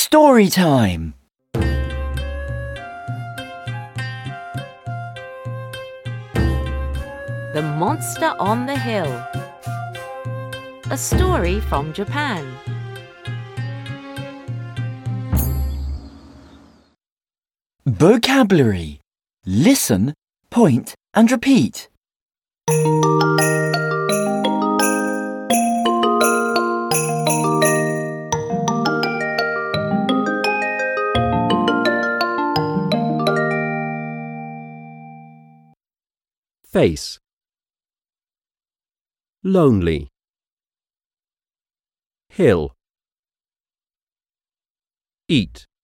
Story time! The Monster on the Hill. A story from Japan. Vocabulary. Listen, point and repeat. Face. Lonely. Hill. Eat.